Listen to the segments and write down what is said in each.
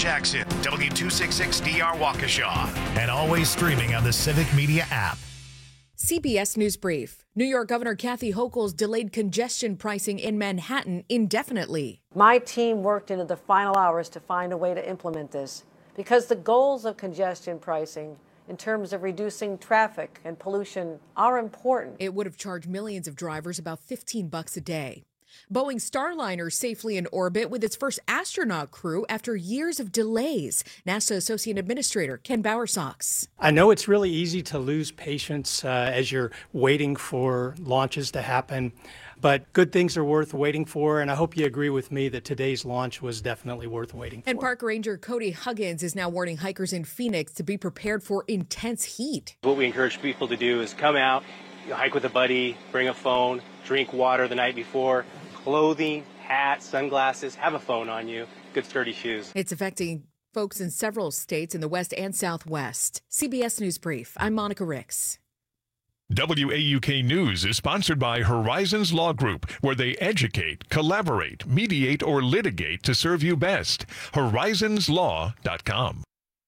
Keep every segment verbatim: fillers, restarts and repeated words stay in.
Jackson, W two sixty-six D R Waukesha, and always streaming on the Civic Media app. C B S News Brief. New York Governor Kathy Hochul's delayed congestion pricing in Manhattan indefinitely. My team worked into the final hours to find a way to implement this because the goals of congestion pricing in terms of reducing traffic and pollution are important. It would have charged millions of drivers about fifteen bucks a day. Boeing Starliner safely in orbit with its first astronaut crew after years of delays. NASA Associate Administrator Ken Bowersox. I know it's really easy to lose patience uh, as you're waiting for launches to happen, but good things are worth waiting for, and I hope you agree with me that today's launch was definitely worth waiting for. And Park Ranger Cody Huggins is now warning hikers in Phoenix to be prepared for intense heat. What we encourage people to do is come out, you hike with a buddy, bring a phone, drink water the night before, clothing, hat, sunglasses, have a phone on you, good sturdy shoes. It's affecting folks in several states in the West and Southwest. C B S News Brief. I'm Monica Ricks. W A U K News is sponsored by Horizons Law Group, where they educate, collaborate, mediate, or litigate to serve you best. horizons law dot com.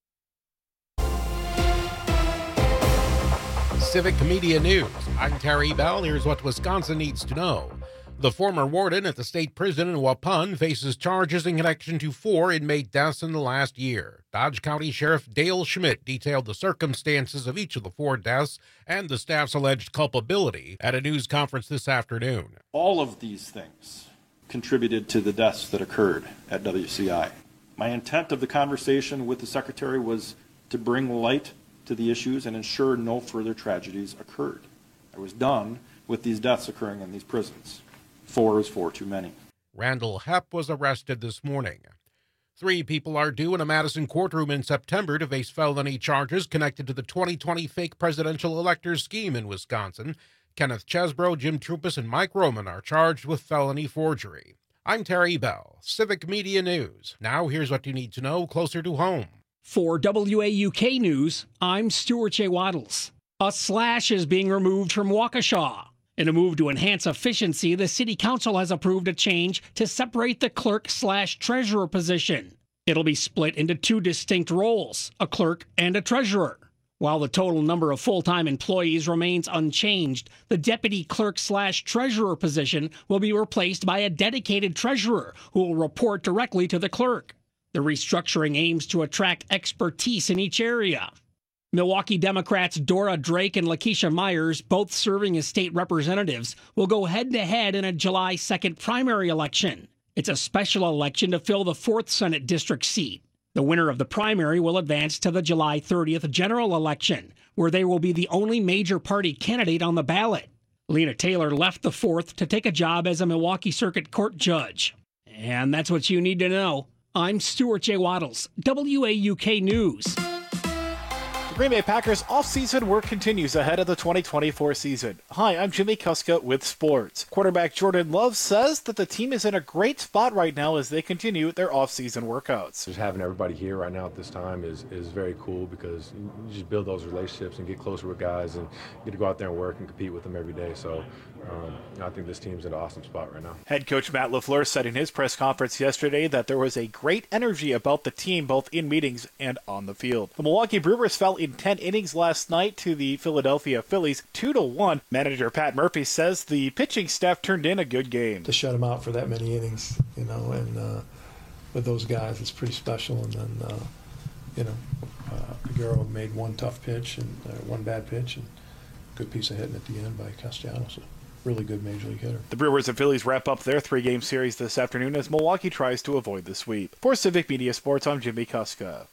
Civic Media News. I'm Terry Bell. Here's what Wisconsin needs to know. The former warden at the state prison in Waupun faces charges in connection to four inmate deaths in the last year. Dodge County Sheriff Dale Schmidt detailed the circumstances of each of the four deaths and the staff's alleged culpability at a news conference this afternoon. All of these things contributed to the deaths that occurred at W C I. My intent of the conversation with the Secretary was to bring light to the issues and ensure no further tragedies occurred. I was done with these deaths occurring in these prisons. Four is four too many. Randall Hepp was arrested this morning. Three people are due in a Madison courtroom in September to face felony charges connected to the twenty twenty fake presidential electors scheme in Wisconsin. Kenneth Chesbro, Jim Trupus, and Mike Roman are charged with felony forgery. I'm Terry Bell, Civic Media News. Now here's what you need to know closer to home. For W A U K News, I'm Stuart J. Waddles. A slash is being removed from Waukesha. In a move to enhance efficiency, the City Council has approved a change to separate the clerk slash treasurer position. It'll be split into two distinct roles, a clerk and a treasurer. While the total number of full-time employees remains unchanged, the deputy clerk slash treasurer position will be replaced by a dedicated treasurer who will report directly to the clerk. The restructuring aims to attract expertise in each area. Milwaukee Democrats Dora Drake and Lakeisha Myers, both serving as state representatives, will go head-to-head in a July second primary election. It's a special election to fill the fourth Senate district seat. The winner of the primary will advance to the July thirtieth general election, where they will be the only major party candidate on the ballot. Lena Taylor left the fourth to take a job as a Milwaukee Circuit Court judge. And that's what you need to know. I'm Stuart J. Waddles, W A U K News. The Green Bay Packers off-season work continues ahead of the twenty twenty-four season. Hi, I'm Jimmy Kuska with sports. Quarterback Jordan Love says that the team is in a great spot right now as they continue their off-season workouts. Just having everybody here right now at this time is, is very cool because you just build those relationships and get closer with guys and get to go out there and work and compete with them every day. So um, I think this team's in an awesome spot right now. Head coach Matt LaFleur said in his press conference yesterday that there was a great energy about the team both in meetings and on the field. The Milwaukee Brewers fell in ten innings last night to the Philadelphia Phillies, two to one. Manager Pat Murphy says the pitching staff turned in a good game. To shut them out for that many innings, you know, and uh, with those guys, it's pretty special. And then, uh, you know, uh, Aguero made one tough pitch and uh, one bad pitch, and good piece of hitting at the end by Castellanos. Really good major league hitter. The Brewers and Phillies wrap up their three-game series this afternoon as Milwaukee tries to avoid the sweep. For Civic Media Sports, I'm Jimmy Kuska.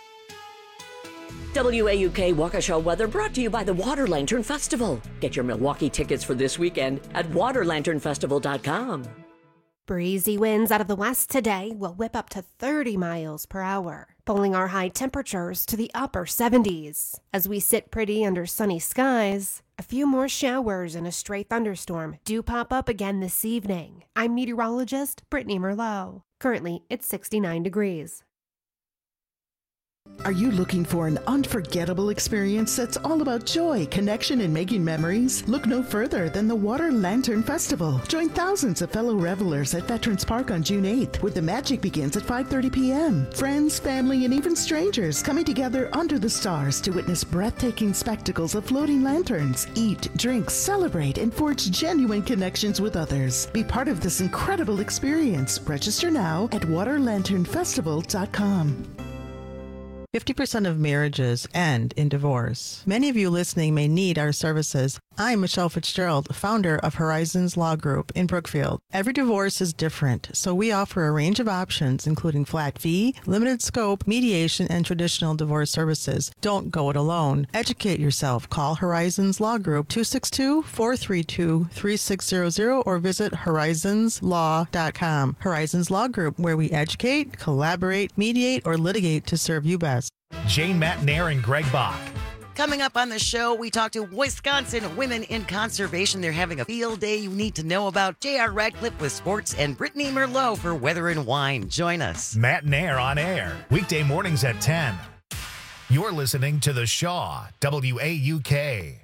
W A U K Waukesha weather brought to you by the Water Lantern Festival. Get your Milwaukee tickets for this weekend at water lantern festival dot com. Breezy winds out of the west today will whip up to thirty miles per hour, pulling our high temperatures to the upper seventies. As we sit pretty under sunny skies, a few more showers and a stray thunderstorm do pop up again this evening. I'm meteorologist Brittany Merlot. Currently, it's sixty-nine degrees. Are you looking for an unforgettable experience that's all about joy, connection, and making memories? Look no further than the Water Lantern Festival. Join thousands of fellow revelers at Veterans Park on June eighth, where the magic begins at five thirty p.m. Friends, family, and even strangers coming together under the stars to witness breathtaking spectacles of floating lanterns. Eat, drink, celebrate, and forge genuine connections with others. Be part of this incredible experience. Register now at water lantern festival dot com. fifty percent of marriages end in divorce. Many of you listening may need our services. I'm Michelle Fitzgerald, founder of Horizons Law Group in Brookfield. Every divorce is different, so we offer a range of options, including flat fee, limited scope, mediation, and traditional divorce services. Don't go it alone. Educate yourself. Call Horizons Law Group two six two, four three two, three six zero zero or visit horizons law dot com. Horizons Law Group, where we educate, collaborate, mediate, or litigate to serve you best. Jane Matnair and Greg Bach. Coming up on the show, we talk to Wisconsin Women in Conservation. They're having a field day you need to know about. J R Radcliffe with sports and Brittany Merlot for weather and wine. Join us. Matnair on air, weekday mornings at ten. You're listening to The Shaw, W A U K.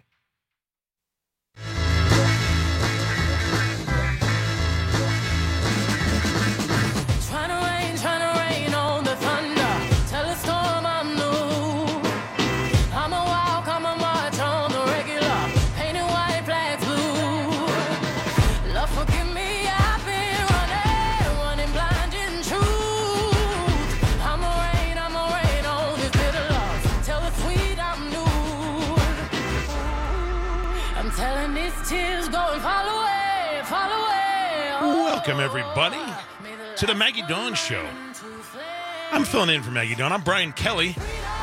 Welcome, everybody, to the Maggie Dawn Show. I'm filling in for Maggie Dawn. I'm Brian Kelly,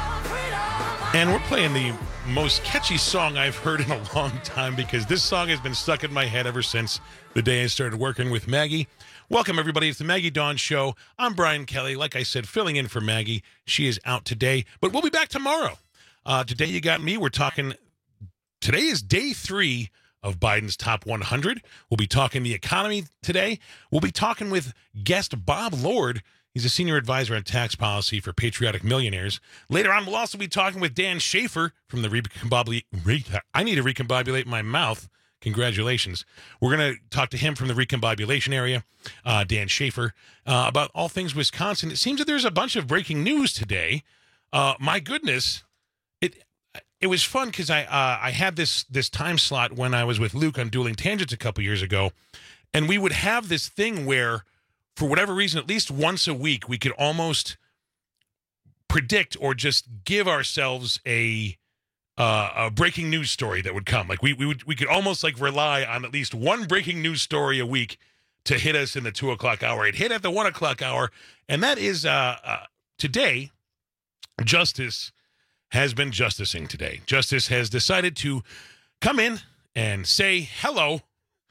and we're playing the most catchy song I've heard in a long time because this song has been stuck in my head ever since the day I started working with Maggie. Welcome, everybody. It's the Maggie Dawn Show. I'm Brian Kelly. Like I said, filling in for Maggie. She is out today, but we'll be back tomorrow. Uh, today you got me. We're talking, today is day three of Biden's top one hundred. We'll be talking the economy today. We'll be talking with guest Bob Lord. He's a senior advisor on tax policy for Patriotic Millionaires. Later on, we'll also be talking with Dan Schaefer from the Recombobulate. Re- I need to recombobulate my mouth. Congratulations. We're going to talk to him from the recombobulation area, uh, Dan Schaefer, uh, about all things Wisconsin. It seems that there's a bunch of breaking news today. Uh, my goodness. It It was fun because I uh, I had this this time slot when I was with Luke on Dueling Tangents a couple years ago, and we would have this thing where, for whatever reason, at least once a week, we could almost predict or just give ourselves a uh, a breaking news story that would come. Like we we would we could almost like rely on at least one breaking news story a week to hit us in the two o'clock hour. It hit at the one o'clock hour, and that is uh, uh, today. Justice has been justicing today. Justice has decided to come in and say hello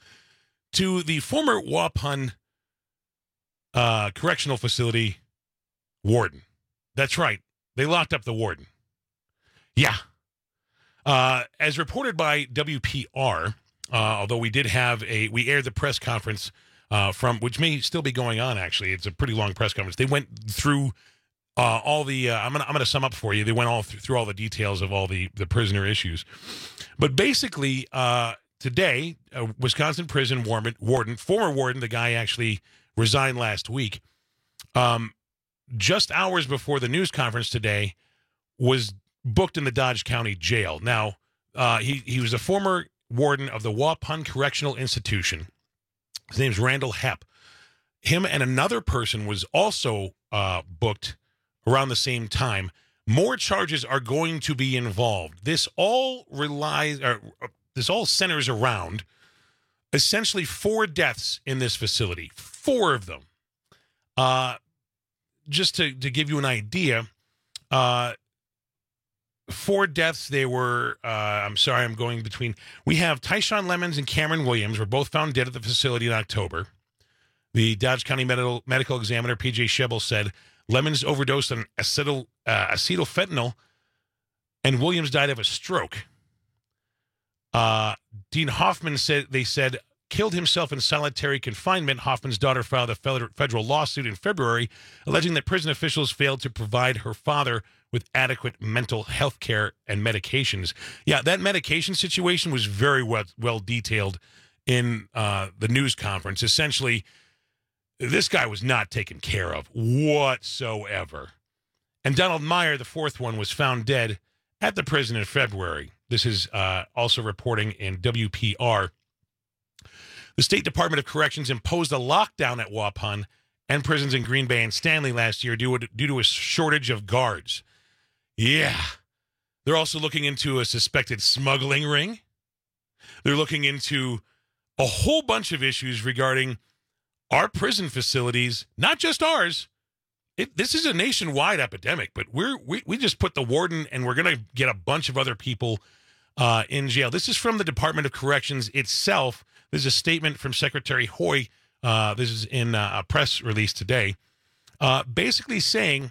to the former Waupun uh, Correctional Facility warden. That's right. They locked up the warden. Yeah. Uh, as reported by W P R, uh, although we did have a, we aired the press conference uh, from, which may still be going on, actually. It's a pretty long press conference. They went through Uh, all the uh, I'm gonna I'm gonna sum up for you. They went all th- through all the details of all the, the prisoner issues, but basically uh, today, a Wisconsin prison warden, warden, former warden, the guy actually resigned last week. Um, just hours before the news conference today, was booked in the Dodge County Jail. Now uh, he he was a former warden of the Waupun Correctional Institution. His name's Randall Hepp. Him and another person was also uh, booked around the same time. More charges are going to be involved. This all relies, or this all centers around essentially four deaths in this facility. Four of them. Uh, just to, to give you an idea, uh, four deaths. They were, uh, I'm sorry, I'm going between. We have Tyshawn Lemons and Cameron Williams were both found dead at the facility in October. The Dodge County Medical, Medical Examiner, P J Shebel, said Lemons overdosed on acetyl, uh, acetylfentanyl, and Williams died of a stroke. Uh, Dean Hoffman said they said killed himself in solitary confinement. Hoffman's daughter filed a federal lawsuit in February alleging that prison officials failed to provide her father with adequate mental health care and medications. Yeah, that medication situation was very well, well detailed in uh, the news conference. Essentially, this guy was not taken care of whatsoever. And Donald Meyer, the fourth one, was found dead at the prison in February. This is uh, also reporting in W P R. The State Department of Corrections imposed a lockdown at Waupun and prisons in Green Bay and Stanley last year due, due to a shortage of guards. Yeah. They're also looking into a suspected smuggling ring. They're looking into a whole bunch of issues regarding our prison facilities, not just ours. It, this is a nationwide epidemic, but we're, we, we just put the warden and we're going to get a bunch of other people uh, in jail. This is from the Department of Corrections itself. There's a statement from Secretary Hoy. Uh, this is in uh, a press release today, uh, basically saying,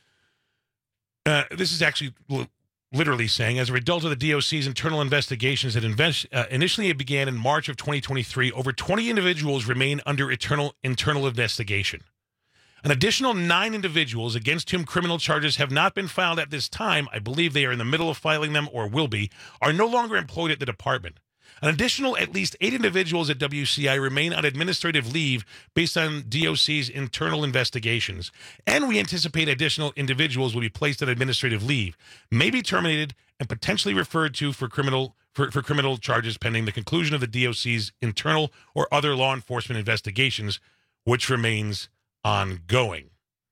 uh, this is actually l- literally saying, as a result of the D O C's internal investigations that invest, uh, initially it began in March of twenty twenty-three, over twenty individuals remain under internal, internal investigation. An additional nine individuals against whom criminal charges have not been filed at this time, I believe they are in the middle of filing them or will be, are no longer employed at the department. An additional at least eight individuals at W C I remain on administrative leave based on D O C's internal investigations. And we anticipate additional individuals will be placed on administrative leave, may be terminated, and potentially referred to for criminal for, for criminal charges pending the conclusion of the D O C's internal or other law enforcement investigations, which remains ongoing.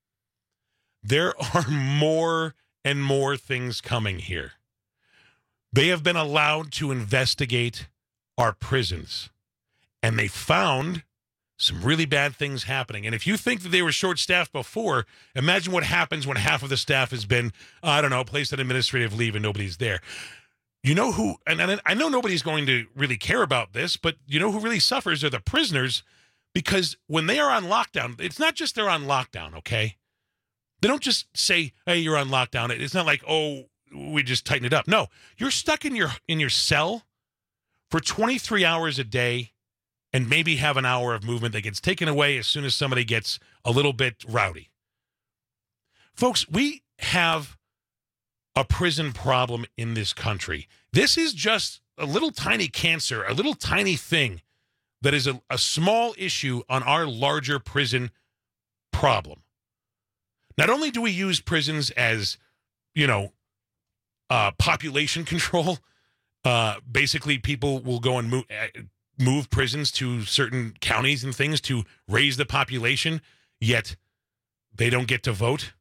There are more and more things coming here. They have been allowed to investigate our prisons, and they found some really bad things happening. And if you think that they were short-staffed before, imagine what happens when half of the staff has been, I don't know, placed on administrative leave and nobody's there. You know who, and I know nobody's going to really care about this, but you know who really suffers are the prisoners, because when they are on lockdown, it's not just they're on lockdown, okay? They don't just say, hey, you're on lockdown. It's not like, oh, we just tighten it up. No, you're stuck in your in your cell for twenty-three hours a day and maybe have an hour of movement that gets taken away as soon as somebody gets a little bit rowdy. Folks, we have a prison problem in this country. This is just a little tiny cancer, a little tiny thing that is a, a small issue on our larger prison problem. Not only do we use prisons as, you know, uh, population control, uh, basically people will go and move, uh, move prisons to certain counties and things to raise the population, yet they don't get to vote.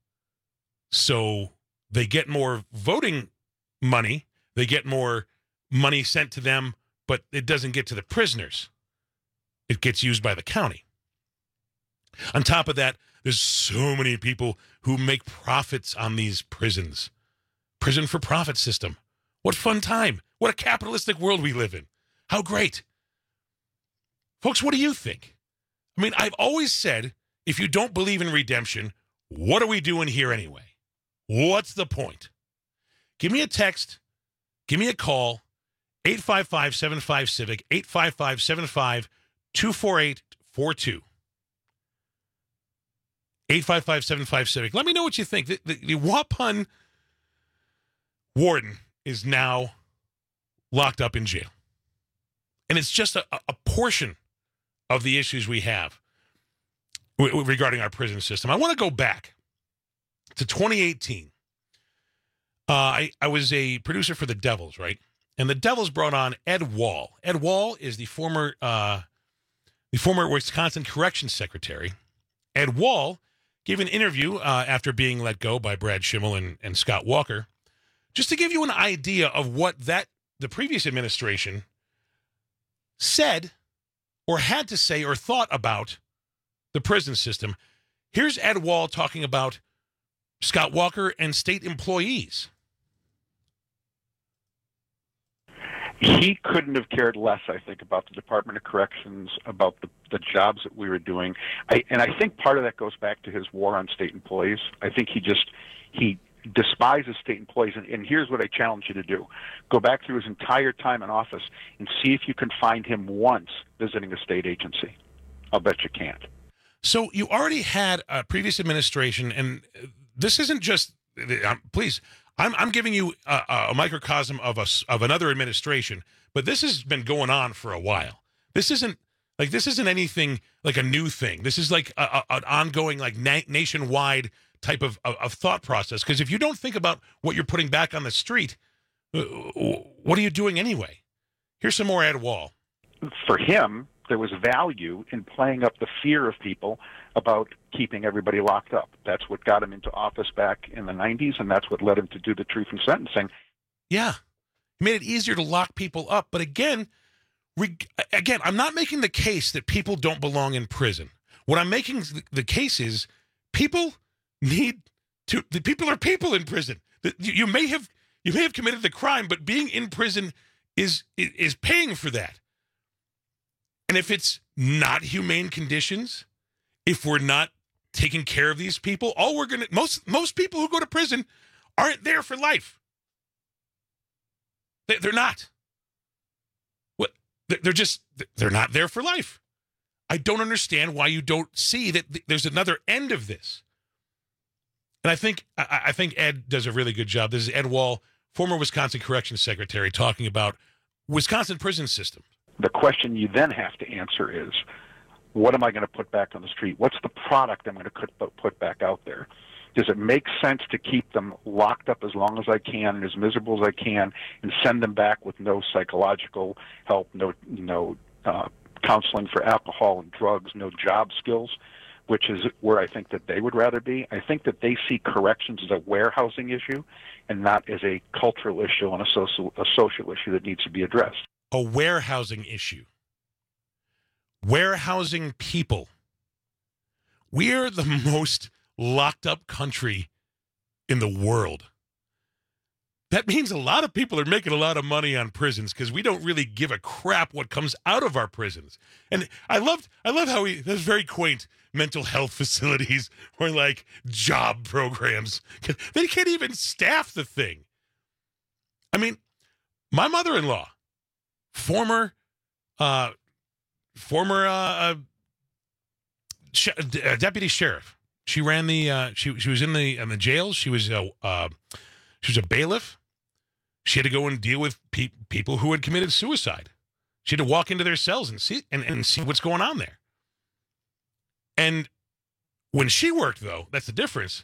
So they get more voting money, they get more money sent to them, but it doesn't get to the prisoners. It gets used by the county. On top of that, there's so many people who make profits on these prisons. Prison for profit system. What fun time. What a capitalistic world we live in. How great. Folks, what do you think? I mean, I've always said, if you don't believe in redemption, what are we doing here anyway? What's the point? Give me a text. Give me a call. eight five five, seven five, CIVIC, eight five five, seven five, two four eight four two. eight five five, seven five, CIVIC. Let me know what you think. The, the, the Waupun warden is now locked up in jail. And it's just a, a portion of the issues we have w- regarding our prison system. I want to go back to twenty eighteen. Uh, I, I was a producer for the Devils, right? And the Devils brought on Ed Wall. Ed Wall is the former, uh, the former Wisconsin Corrections Secretary. Ed Wall gave an interview uh, after being let go by Brad Schimmel and, and Scott Walker, just to give you an idea of what that the previous administration said or had to say or thought about the prison system. Here's Ed Wall talking about Scott Walker and state employees. He couldn't have cared less, I think, about the Department of Corrections, about the, the jobs that we were doing. I, and I think part of that goes back to his war on state employees. I think he just, he despises state employees. And, and here's what I challenge you to do. Go back through his entire time in office and see if you can find him once visiting a state agency. I'll bet you can't. So you already had a previous administration, and this isn't just, um, please, I'm, I'm giving you a, a microcosm of a, of another administration, but this has been going on for a while. This isn't, like, this isn't anything like a new thing. This is like a, a, an ongoing, like, na- nationwide type of, of, of thought process. Because if you don't think about what you're putting back on the street, what are you doing anyway? Here's some more Ed Wall. For him, there was value in playing up the fear of people about keeping everybody locked up. That's what got him into office back in the nineties, and that's what led him to do the truth in sentencing. Yeah. It made it easier to lock people up. But again, reg- again, I'm not making the case that people don't belong in prison. What I'm making the case is people need to, the people are people in prison. The, you may have you may have committed the crime, but being in prison is is paying for that. And if it's not humane conditions, if we're not taking care of these people, all we're going to, most most people who go to prison aren't there for life. They, they're not. What? They're just, they're not there for life. I don't understand why you don't see that there's another end of this. And I think, I, I think Ed does a really good job. This is Ed Wall, former Wisconsin Corrections Secretary, talking about Wisconsin prison system. The question you then have to answer is, what am I going to put back on the street? What's the product I'm going to put back out there? Does it make sense to keep them locked up as long as I can and as miserable as I can and send them back with no psychological help, no, no uh, counseling for alcohol and drugs, no job skills, which is where I think that they would rather be? I think that they see corrections as a warehousing issue and not as a cultural issue and a social, a social issue that needs to be addressed. A warehousing issue. Warehousing people. We're the most locked up country in the world. That means a lot of people are making a lot of money on prisons because we don't really give a crap what comes out of our prisons. And I loved, I love how he, there's very quaint mental health facilities or like job programs. They can't even staff the thing. I mean, my mother-in-law, former, uh, former uh, uh, sh- uh, deputy sheriff. She ran the. Uh, she she was in the in the jails. She was a uh, she was a bailiff. She had to go and deal with pe- people who had committed suicide. She had to walk into their cells and see and, and see what's going on there. And when she worked, though, that's the difference.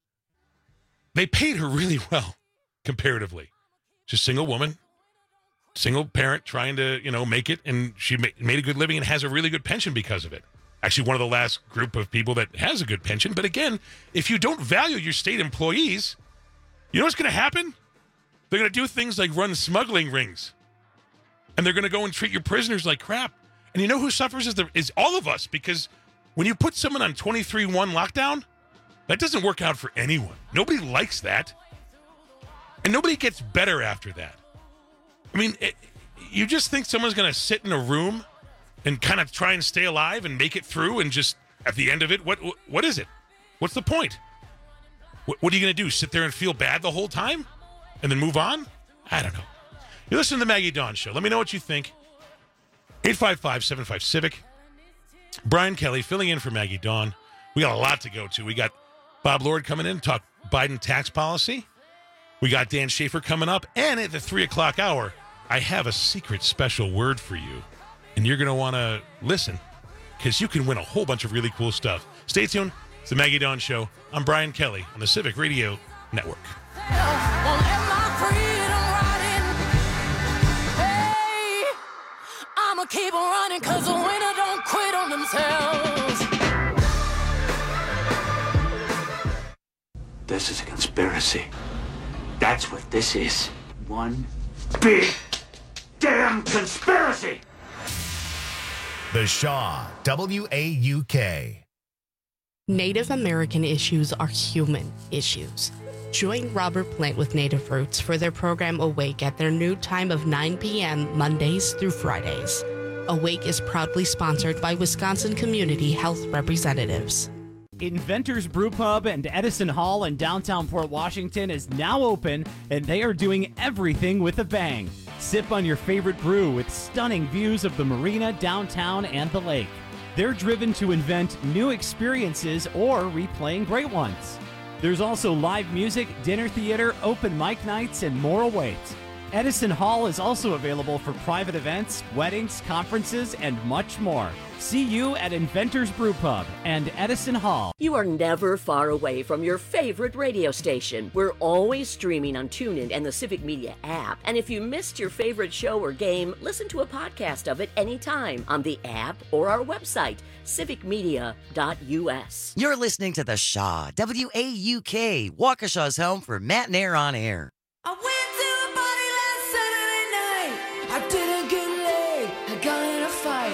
They paid her really well, comparatively. She's a single woman. Single parent trying to, you know, make it, and she ma- made a good living and has a really good pension because of it. Actually, one of the last group of people that has a good pension. But again, if you don't value your state employees, you know what's going to happen? They're going to do things like run smuggling rings. And they're going to go and treat your prisoners like crap. And you know who suffers is, the, is all of us, because when you put someone on twenty-three one lockdown, that doesn't work out for anyone. Nobody likes that. And nobody gets better after that. I mean, it, you just think someone's going to sit in a room and kind of try and stay alive and make it through and just, at the end of it, what what is it? What's the point? What, what are you going to do, sit there and feel bad the whole time and then move on? I don't know. You listen to the Maggie Dawn Show. Let me know what you think. eight five five, seven five, CIVIC. Brian Kelly filling in for Maggie Dawn. We got a lot to go to. We got Bob Lord coming in to talk Biden tax policy. We got Dan Schaefer coming up. And at the three o'clock hour, I have a secret special word for you. And you're going to want to listen because you can win a whole bunch of really cool stuff. Stay tuned. It's the Maggie Dawn Show. I'm Brian Kelly on the Civic Radio Network. I'ma keep on running because the winner don't quit on themselves. This is a conspiracy. That's what this is. One big damn conspiracy. The Shaw, W A U K. Native American issues are human issues. Join Robert Plant with Native Roots for their program Awake at their new time of nine p.m. Mondays through Fridays. Awake is proudly sponsored by Wisconsin Community Health Representatives. Inventors Brew Pub and Edison Hall in downtown Port Washington is now open, and they are doing everything with a bang. Sip on your favorite brew with stunning views of the marina, downtown, and the lake. They're driven to invent new experiences or replaying great ones. There's also live music, dinner theater, open mic nights, and more awaits. Edison Hall is also available for private events, weddings, conferences, and much more. See you at Inventors Brew Pub and Edison Hall. You are never far away from your favorite radio station. We're always streaming on TuneIn and the Civic Media app. And if you missed your favorite show or game, listen to a podcast of it anytime on the app or our website, civic media dot u s. You're listening to The Shaw, W A U K, Waukesha's home for Matt and Air on Air. I went to a party last Saturday night. I didn't get laid. I got in a fight.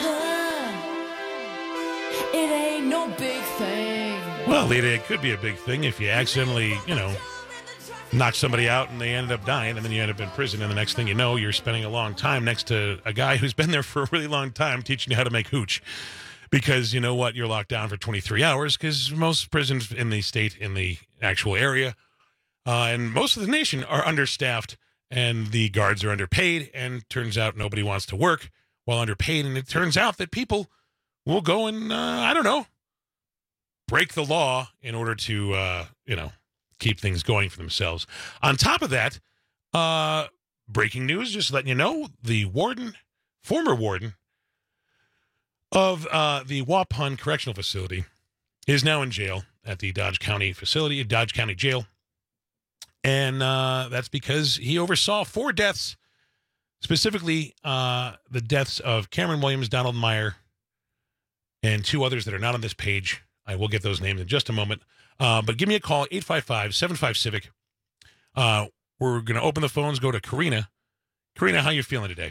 Uh-huh. It ain't no big thing. Well, it, it could be a big thing if you accidentally, you know, knock somebody out and they ended up dying, and then you end up in prison, and the next thing you know, you're spending a long time next to a guy who's been there for a really long time teaching you how to make hooch. Because you know what? You're locked down for twenty-three hours because most prisons in the state, in the actual area, uh, and most of the nation are understaffed, and the guards are underpaid, and turns out nobody wants to work while underpaid, and it turns out that people will go and, uh, I don't know, break the law in order to, uh, you know, keep things going for themselves. On top of that, uh, breaking news, just letting you know, the warden, former warden, of uh, the Waupun Correctional Facility is now in jail at the Dodge County facility, Dodge County Jail. And uh, that's because he oversaw four deaths, specifically uh, the deaths of Cameron Williams, Donald Meyer, and two others that are not on this page. I will get those names in just a moment. Uh, but give me a call, eight five five, seven five, CIVIC. Uh, we're going to open the phones, go to Karina. Karina, how you feeling today?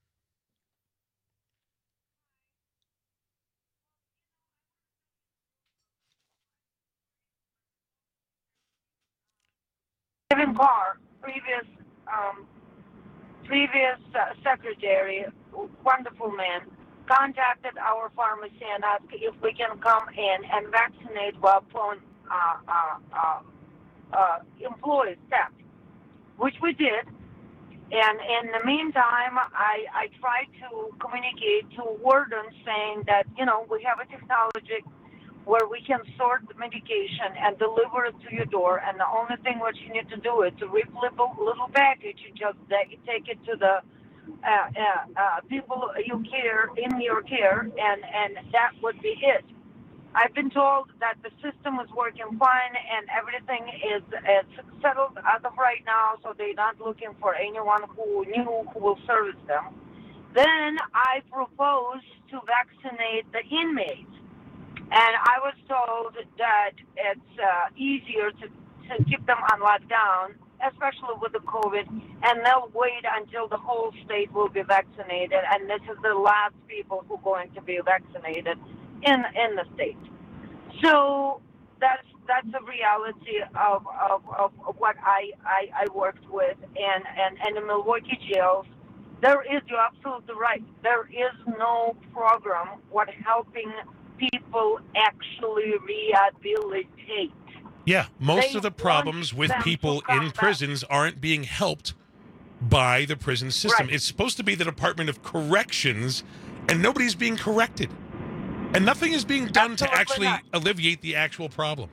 Kevin Carr, previous um, previous uh, secretary, wonderful man, contacted our pharmacy and asked if we can come in and vaccinate Waupun uh, uh, uh, uh, employees, staff, which we did. And in the meantime, I, I tried to communicate to wardens saying that, you know, we have a technology where we can sort the medication and deliver it to your door, and the only thing what you need to do is to rip little, little package and just take it to the uh, uh, uh, people you care, in your care, and, and that would be it. I've been told that the system is working fine and everything is, is settled as of right now, so they're not looking for anyone who knew who will service them. Then I proposed to vaccinate the inmates. And I was told that it's uh, easier to, to keep them on lockdown, especially with the COVID, and they'll wait until the whole state will be vaccinated, and this is the last people who are going to be vaccinated in in the state. So that's that's the reality of, of, of, of what I, I, I worked with, and, and, and in Milwaukee jails. There is, you're absolutely right, there is no program what helping people actually rehabilitate. Yeah, most They of the problems with them to people come in back. prisons aren't being helped by the prison system. Right. It's supposed to be the Department of Corrections, and nobody's being corrected. And nothing is being done Absolutely to actually not. alleviate the actual problem.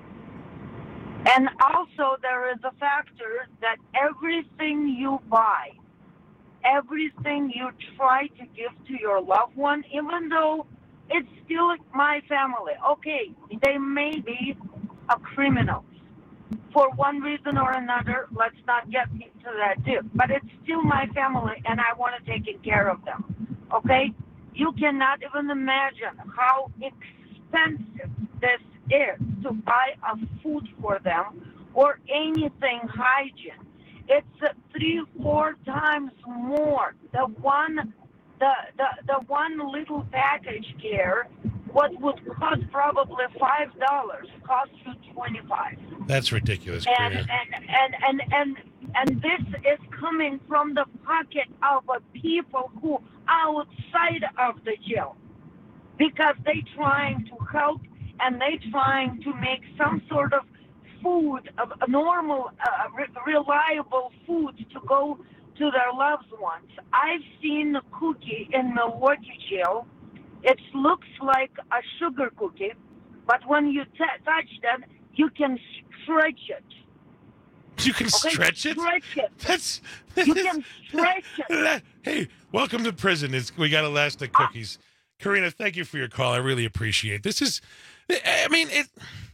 And also there is a factor that everything you buy, everything you try to give to your loved one, even though it's still my family. Okay, they may be a criminal for one reason or another. Let's not get into that too. But it's still my family, and I want to take care of them. Okay? You cannot even imagine how expensive this is to buy a food for them or anything hygiene. It's uh, three, four times more. The one The, the the one little package here, what would cost probably five dollars, costs you twenty five. That's ridiculous. And Karina. and, and and and and this is coming from the pocket of uh, people who outside of the jail, because they trying to help and they trying to make some sort of food, a, a normal, uh, re- reliable food to go to their loved ones. I've seen a cookie in Milwaukee jail. It looks like a sugar cookie, but when you t- touch that, you can stretch it. You can okay? stretch it? Stretch it. That's, you can stretch it. Hey, welcome to prison. It's, we got elastic cookies. Karina, thank you for your call. I really appreciate it. This is, I mean, it.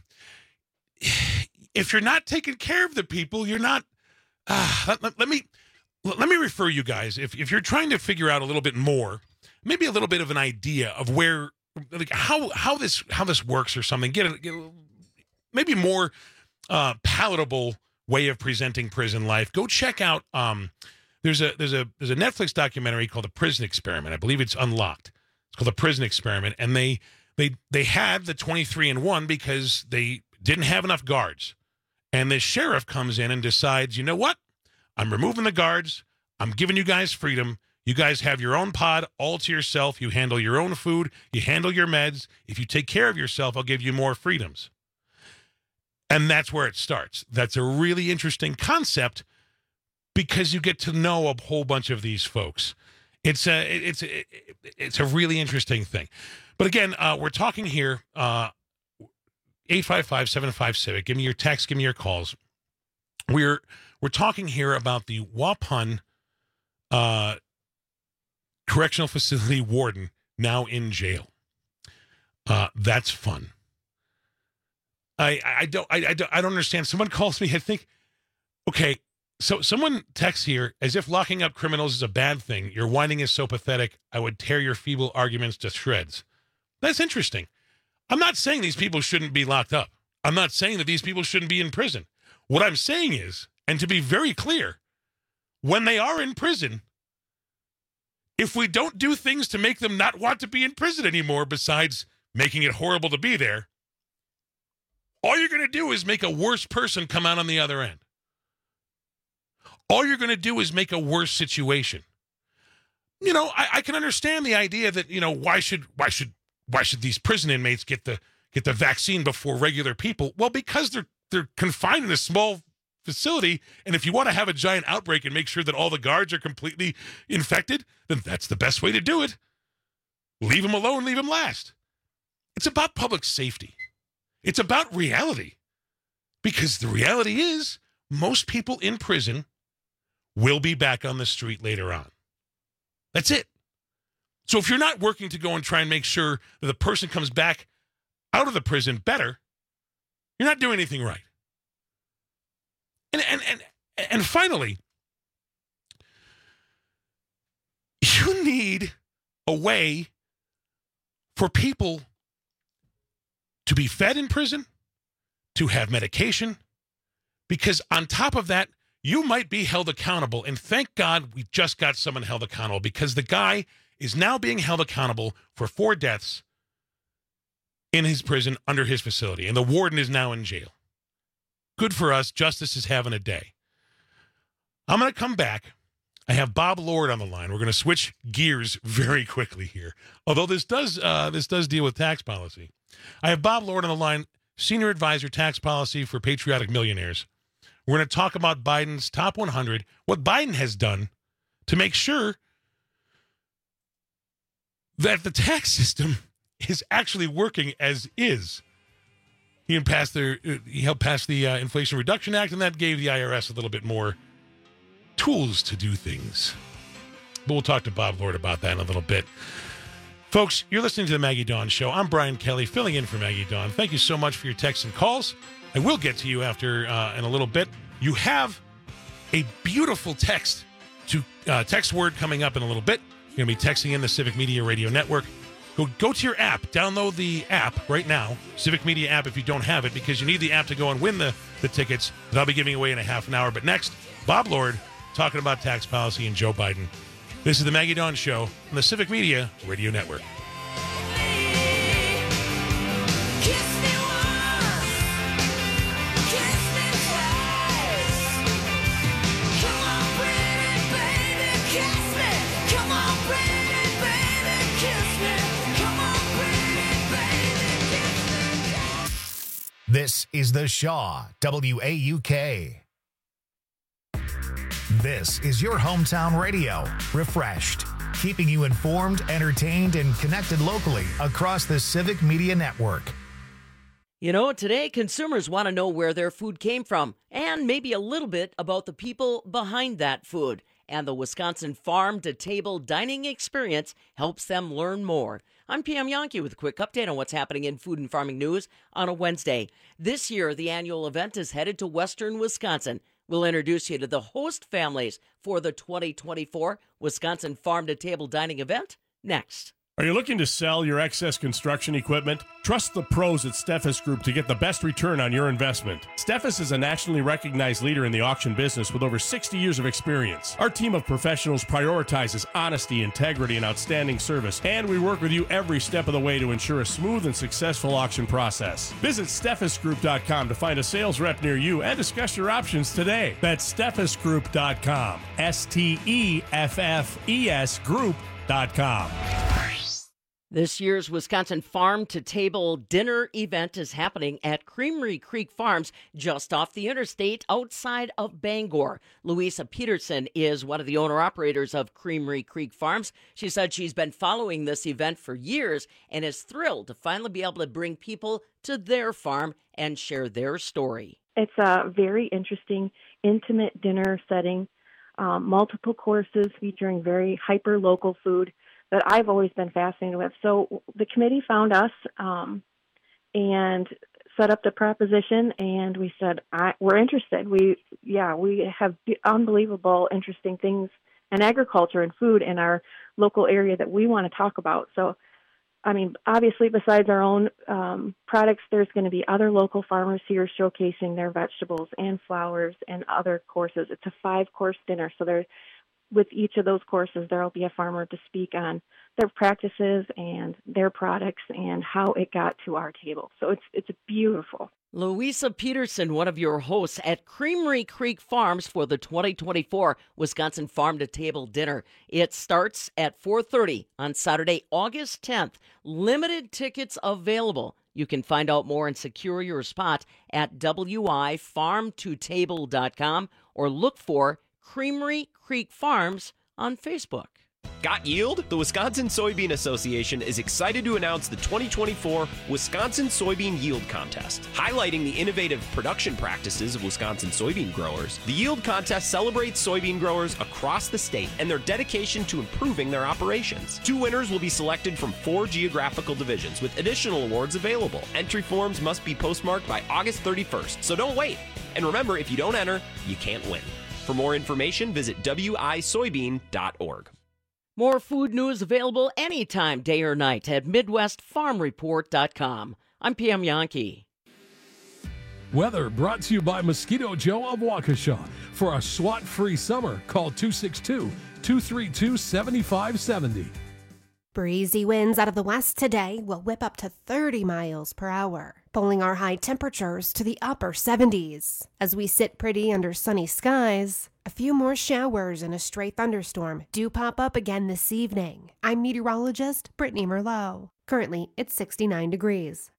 If you're not taking care of the people, you're not. Uh, let, let, let me let me refer you guys. If if you're trying to figure out a little bit more, maybe a little bit of an idea of where, like how how this how this works or something. Get a, get a maybe more uh, palatable way of presenting prison life. Go check out. Um, there's a there's a there's a Netflix documentary called The Prison Experiment. I believe it's Unlocked. It's called The Prison Experiment, and they they they had the twenty-three and one because they didn't have enough guards. And the sheriff comes in and decides, you know what? I'm removing the guards. I'm giving you guys freedom. You guys have your own pod all to yourself. You handle your own food. You handle your meds. If you take care of yourself, I'll give you more freedoms. And that's where it starts. That's a really interesting concept because you get to know a whole bunch of these folks. It's a, it's a, it's a really interesting thing. But again, uh, we're talking here, uh, eight five five, seven five, civic. Give me your text. Give me your calls. We're we're talking here about the Waupun uh, Correctional Facility warden now in jail. Uh, that's fun. I I don't I, I don't I don't understand. Someone calls me. I think, okay. So someone texts here as if locking up criminals is a bad thing. Your whining is so pathetic. I would tear your feeble arguments to shreds. That's interesting. I'm not saying these people shouldn't be locked up. I'm not saying that these people shouldn't be in prison. What I'm saying is, and to be very clear, when they are in prison, if we don't do things to make them not want to be in prison anymore, besides making it horrible to be there, all you're going to do is make a worse person come out on the other end. All you're going to do is make a worse situation. You know, I, I can understand the idea that, you know, why should why should Why should these prison inmates get the get the vaccine before regular people? Well, because they're they're confined in a small facility, and if you want to have a giant outbreak and make sure that all the guards are completely infected, then that's the best way to do it. Leave them alone, leave them last. It's about public safety. It's about reality. Because the reality is, most people in prison will be back on the street later on. That's it. So if you're not working to go and try and make sure that the person comes back out of the prison better, you're not doing anything right. And and and and finally, you need a way for people to be fed in prison, to have medication, because on top of that, you might be held accountable. And thank God we just got someone held accountable, because the guy is now being held accountable for four deaths in his prison under his facility. And the warden is now in jail. Good for us. Justice is having a day. I'm going to come back. I have Bob Lord on the line. We're going to switch gears very quickly here. Although this does uh, this does deal with tax policy. I have Bob Lord on the line, Senior Advisor Tax Policy for Patriotic Millionaires. We're going to talk about Biden's top one hundred, what Biden has done to make sure that the tax system is actually working as is. He passed the he helped pass the uh, Inflation Reduction Act, and that gave the I R S a little bit more tools to do things. But we'll talk to Bob Lord about that in a little bit. Folks, you're listening to the Maggie Dawn Show. I'm Brian Kelly, filling in for Maggie Dawn. Thank you so much for your texts and calls. I will get to you after uh, in a little bit. You have a beautiful text to uh, text word coming up in a little bit. You're going to be texting in the Civic Media Radio Network. Go, go to your app. Download the app right now, Civic Media app, if you don't have it, because you need the app to go and win the, the tickets that I'll be giving away in a half an hour. But next, Bob Lord talking about tax policy and Joe Biden. This is the Maggie Dawn Show on the Civic Media Radio Network. This is The Shaw, W A U K. This is your hometown radio, refreshed, keeping you informed, entertained, and connected locally across the Civic Media Network. You know, today consumers want to know where their food came from and maybe a little bit about the people behind that food. And the Wisconsin Farm-to-Table Dining Experience helps them learn more. I'm Pam Yankee with a quick update on what's happening in food and farming news on a Wednesday. This year, the annual event is headed to Western Wisconsin. We'll introduce you to the host families for the twenty twenty-four Wisconsin Farm-to-Table Dining event next. Are you looking to sell your excess construction equipment? Trust the pros at Steffes Group to get the best return on your investment. Steffes is a nationally recognized leader in the auction business with over sixty years of experience. Our team of professionals prioritizes honesty, integrity, and outstanding service, and we work with you every step of the way to ensure a smooth and successful auction process. Visit steffes group dot com to find a sales rep near you and discuss your options today. That's steffes group dot com. S T E F F E S group dot com. This year's Wisconsin Farm-to-Table Dinner event is happening at Creamery Creek Farms just off the interstate outside of Bangor. Louisa Peterson is one of the owner-operators of Creamery Creek Farms. She said she's been following this event for years and is thrilled to finally be able to bring people to their farm and share their story. It's a very interesting, intimate dinner setting, um, multiple courses featuring very hyper-local food that I've always been fascinated with. So the committee found us um, and set up the proposition, and we said, I, we're interested. We, yeah, we have unbelievable, interesting things in agriculture and food in our local area that we want to talk about. So, I mean, obviously, besides our own um, products, there's going to be other local farmers here showcasing their vegetables and flowers and other courses. It's a five-course dinner, so there's with each of those courses, there will be a farmer to speak on their practices and their products and how it got to our table. So it's it's beautiful. Louisa Peterson, one of your hosts at Creamery Creek Farms for the twenty twenty-four Wisconsin Farm-to-Table Dinner. It starts at four thirty on Saturday, August tenth. Limited tickets available. You can find out more and secure your spot at w i farm to table dot com or look for Creamery Creek Farms on Facebook. Got yield? The Wisconsin Soybean Association is excited to announce the twenty twenty-four Wisconsin Soybean Yield Contest. Highlighting the innovative production practices of Wisconsin soybean growers, the Yield Contest celebrates soybean growers across the state and their dedication to improving their operations. Two winners will be selected from four geographical divisions with additional awards available. Entry forms must be postmarked by August thirty-first, so don't wait. And remember, if you don't enter, you can't win. For more information, visit w i soybean dot org. More food news available anytime, day or night, at midwest farm report dot com. I'm Pam Yankee. Weather brought to you by Mosquito Joe of Waukesha. For a SWAT-free summer, call two six two, two three two, seven five seven zero. Breezy winds out of the west today will whip up to thirty miles per hour, pulling our high temperatures to the upper seventies. As we sit pretty under sunny skies, a few more showers and a stray thunderstorm do pop up again this evening. I'm meteorologist Brittany Merlot. Currently, it's sixty-nine degrees.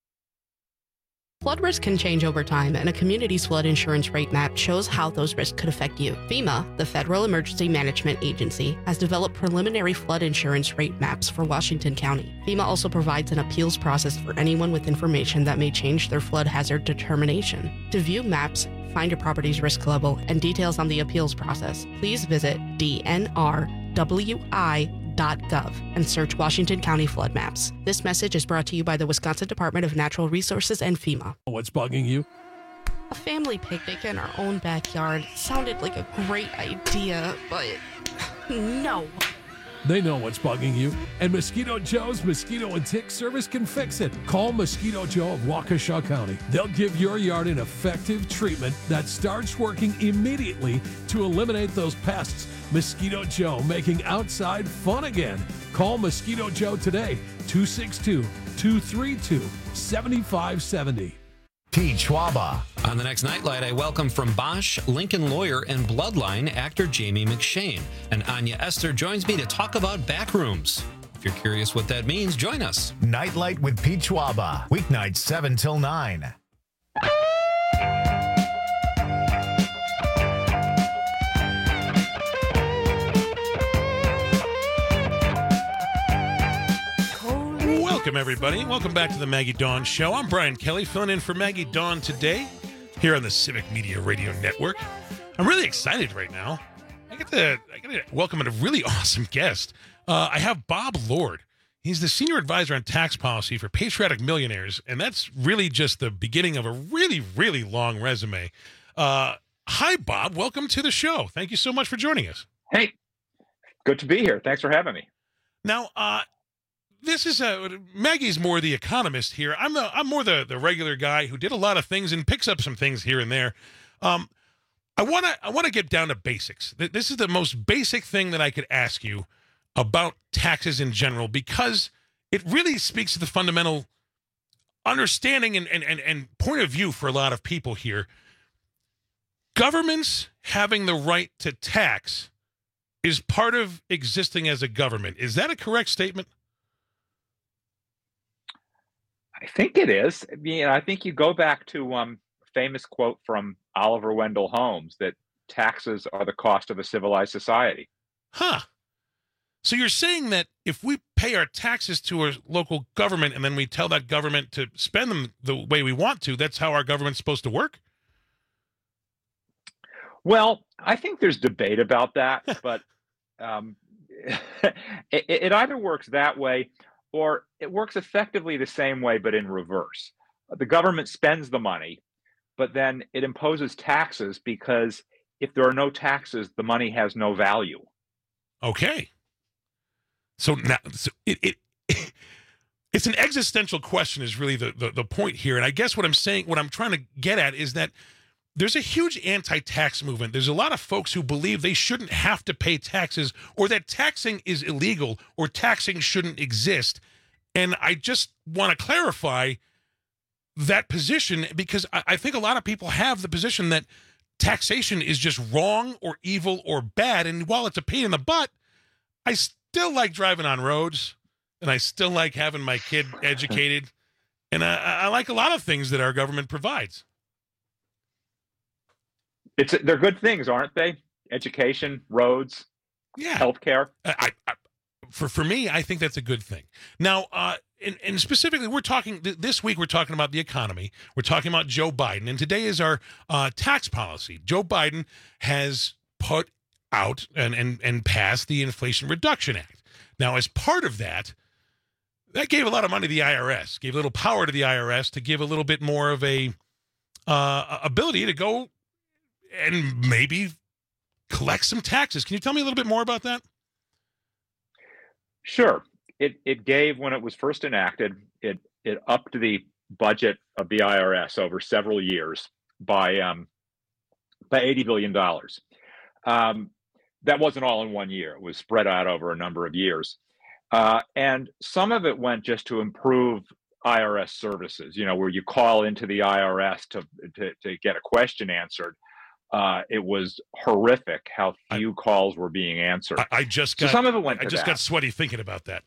Flood risk can change over time, and a community's flood insurance rate map shows how those risks could affect you. FEMA, the Federal Emergency Management Agency, has developed preliminary flood insurance rate maps for Washington County. FEMA also provides an appeals process for anyone with information that may change their flood hazard determination. To view maps, find your property's risk level, and details on the appeals process, please visit d n r w i dot gov and search Washington County flood maps. This message is brought to you by the Wisconsin Department of Natural Resources and FEMA. What's bugging you? A family picnic in our own backyard sounded like a great idea, but no. They know what's bugging you, and Mosquito Joe's Mosquito and Tick Service can fix it. Call Mosquito Joe of Waukesha County. They'll give your yard an effective treatment that starts working immediately to eliminate those pests. Mosquito Joe, making outside fun again. Call Mosquito Joe today, two six two, two three two, seven five seven zero. Pete Schwaba. On the next Nightlight, I welcome from Bosch, Lincoln lawyer, and Bloodline actor Jamie McShane. And Anya Esther joins me to talk about backrooms. If you're curious what that means, join us. Nightlight with Pete Schwaba. Weeknights seven till nine. Welcome, everybody. Welcome back to the Maggie Dawn Show. I'm Brian Kelly, filling in for Maggie Dawn today here on the Civic Media Radio Network. I'm really excited right now. I get to, I get to welcome a really awesome guest. Uh, I have Bob Lord. He's the Senior Advisor on Tax Policy for Patriotic Millionaires, and that's really just the beginning of a really, really long resume. Uh, hi, Bob. Welcome to the show. Thank you so much for joining us. Hey, good to be here. Thanks for having me. Now, uh, this is a Maggie's more the economist here. I'm the I'm more the the regular guy who did a lot of things and picks up some things here and there. Um, I want to I want to get down to basics. This is the most basic thing that I could ask you about taxes in general, because it really speaks to the fundamental understanding and, and, and, and point of view for a lot of people here. Governments having the right to tax is part of existing as a government. Is that a correct statement? I think it is. I mean, I think you go back to um, a famous quote from Oliver Wendell Holmes that taxes are the cost of a civilized society. Huh. So you're saying that if we pay our taxes to our local government and then we tell that government to spend them the way we want to, that's how our government's supposed to work? Well, I think there's debate about that, but um, it, it either works that way or it works effectively the same way, but in reverse. The government spends the money, but then it imposes taxes because if there are no taxes, the money has no value. Okay. So now, so it, it it's an existential question is really the, the the point here, and I guess what I'm saying, what I'm trying to get at is that there's a huge anti-tax movement. There's a lot of folks who believe they shouldn't have to pay taxes, or that taxing is illegal, or taxing shouldn't exist. And I just want to clarify that position, because I, I think a lot of people have the position that taxation is just wrong or evil or bad, and while it's a pain in the butt, I still like driving on roads, and I still like having my kid educated, and I, I like a lot of things that our government provides. It's they're good things, aren't they? Education, roads, yeah, healthcare. I, I, for for me, I think that's a good thing. Now, uh, and, and specifically, we're talking th- this week. We're talking about the economy. We're talking about Joe Biden, and today is our uh, tax policy. Joe Biden has put out and, and, and passed the Inflation Reduction Act. Now, as part of that, that gave a lot of money to the I R S, gave a little power to the I R S to give a little bit more of a uh, ability to go and maybe collect some taxes. Can you tell me a little bit more about that? Sure. It it gave, when it was first enacted, it it upped the budget of the I R S over several years by um, by eighty billion dollars. Um, that wasn't all in one year. It was spread out over a number of years. Uh, and some of it went just to improve I R S services, you know, where you call into the I R S to to, to get a question answered. Uh, it was horrific how few I, calls were being answered. I, I just got, so some of it went I to just that. got sweaty thinking about that.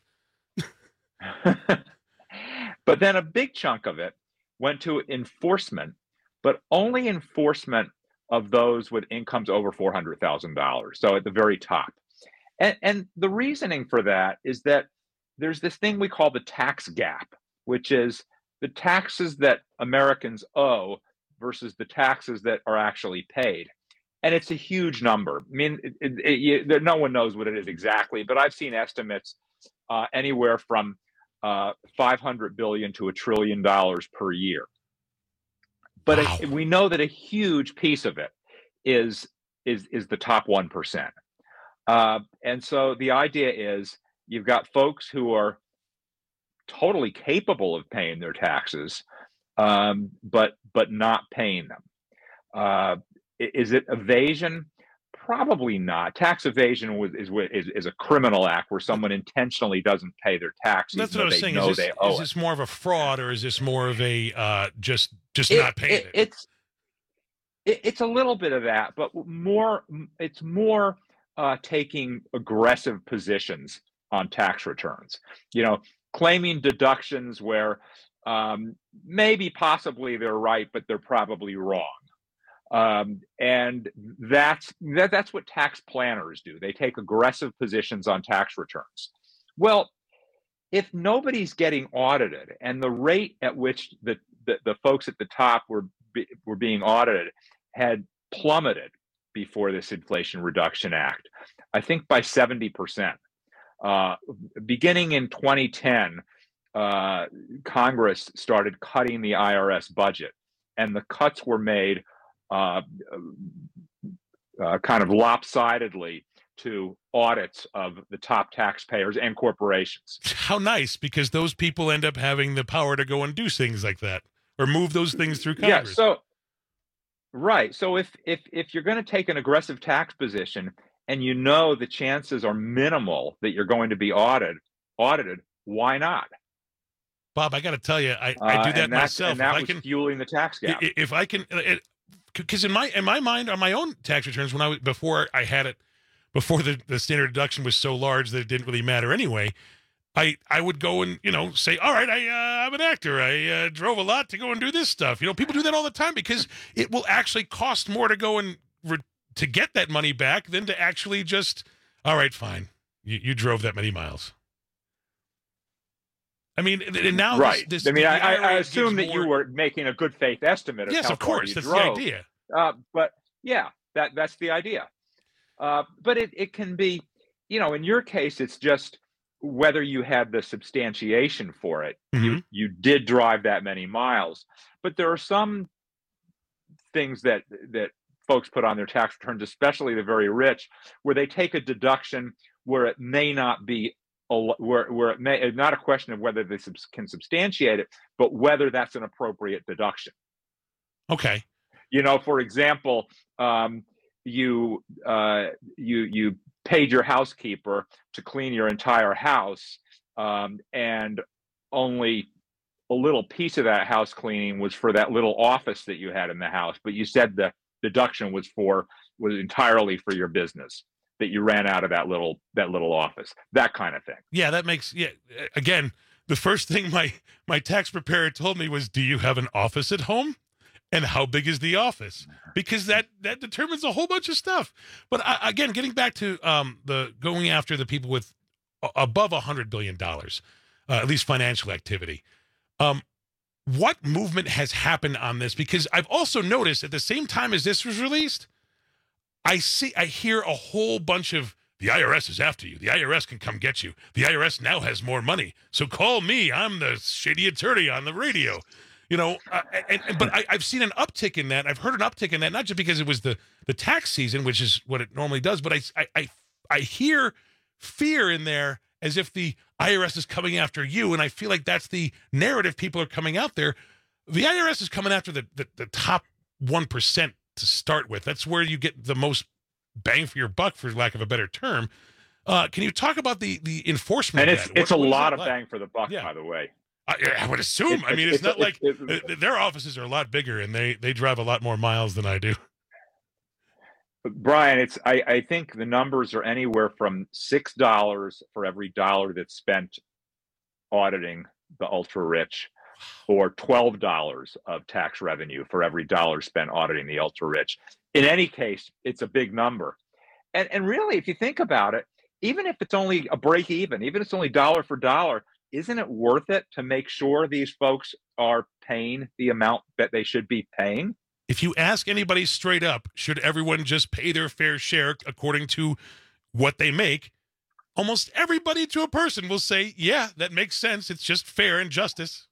But then a big chunk of it went to enforcement, but only enforcement of those with incomes over four hundred thousand dollars. So at the very top. And, and the reasoning for that is that there's this thing we call the tax gap, which is the taxes that Americans owe versus the taxes that are actually paid. And it's a huge number. I mean, it, it, it, it, no one knows what it is exactly, but I've seen estimates uh, anywhere from uh, five hundred billion dollars to a trillion dollars per year. But wow. it, we know that a huge piece of it is is is the top one percent. Uh, and so the idea is you've got folks who are totally capable of paying their taxes, um, but but not paying them. Uh, is it evasion? Probably not. Tax evasion was, is, is is a criminal act where someone intentionally doesn't pay their taxes. That's what I was they saying. Know is this, they owe is this it. more of a fraud, or is this more of a uh, just just It- not paying it- it? It's it, it's a little bit of that, but more. It's more uh, taking aggressive positions on tax returns. You know, claiming deductions where um, maybe possibly they're right, but they're probably wrong. Um, and that's that, that's what tax planners do. They take aggressive positions on tax returns. Well, if nobody's getting audited and the rate at which the, the, the folks at the top were, be, were being audited had plummeted before this Inflation Reduction Act, I think by seventy percent. Uh, beginning in twenty ten, uh, Congress started cutting the I R S budget, and the cuts were made uh, uh, kind of lopsidedly to audits of the top taxpayers and corporations. How nice, because those people end up having the power to go and do things like that or move those things through Congress. Yeah, so right. So if if if you're going to take an aggressive tax position and you know the chances are minimal that you're going to be audited, audited, why not? Bob, I got to tell you, I, I do uh, that and myself. And that if was I can, fueling the tax gap. If I can, because in my in my mind, on my own tax returns, when I was before I had it, before the, the standard deduction was so large that it didn't really matter anyway, I I would go and, you know, say, all right, I, uh, I'm an actor. I uh, drove a lot to go and do this stuff. You know, people do that all the time because it will actually cost more to go and re- to get that money back than to actually just, all right, fine. You, you drove that many miles. I mean, and now right. This, this, I mean, I, I I assume that more... you were making a good faith estimate of yes, how of course, far you that's drove. the idea. Uh, but yeah, that that's the idea. Uh, but it, it can be, you know, in your case, it's just whether you had the substantiation for it. Mm-hmm. You you did drive that many miles. But there are some things that that folks put on their tax returns, especially the very rich, where they take a deduction where it may not be, a, where where it may, it's not a question of whether they subs, can substantiate it, but whether that's an appropriate deduction. Okay. You know, for example, um, you uh, you you paid your housekeeper to clean your entire house, um, and only a little piece of that house cleaning was for that little office that you had in the house, but you said the deduction was for was entirely for your business, that you ran out of that little that little office, that kind of thing. Yeah, that makes yeah. Again, the first thing my my tax preparer told me was, "Do you have an office at home? And how big is the office?" Because that that determines a whole bunch of stuff. But I, again, getting back to um, the going after the people with above a hundred billion dollars, uh, at least financial activity. Um, what movement has happened on this? Because I've also noticed at the same time as this was released, I see I hear a whole bunch of the I R S is after you. The I R S can come get you. The I R S now has more money, so call me. I'm the shady attorney on the radio. You know, uh, and, and, but I, I've seen an uptick in that. I've heard an uptick in that, not just because it was the, the tax season, which is what it normally does, but I, I, I, I hear fear in there as if the I R S is coming after you, and I feel like that's the narrative people are coming out there. The I R S is coming after the, the, the top one percent to start with. That's where you get the most bang for your buck, for lack of a better term. Uh, can you talk about the, the enforcement and of it's, that? It's what, a what lot of like? bang for the buck, yeah. by the way. I, I would assume. It, I mean, it's, it's not it, like it, it, their offices are a lot bigger, and they they drive a lot more miles than I do. Brian, it's I, I think the numbers are anywhere from six dollars for every dollar that's spent auditing the ultra rich, or twelve dollars of tax revenue for every dollar spent auditing the ultra rich. In any case, it's a big number, and and really, if you think about it, even if it's only a break even, even if it's only dollar for dollar, isn't it worth it to make sure these folks are paying the amount that they should be paying? If you ask anybody straight up, should everyone just pay their fair share according to what they make? Almost everybody to a person will say, yeah, that makes sense. It's just fair and justice.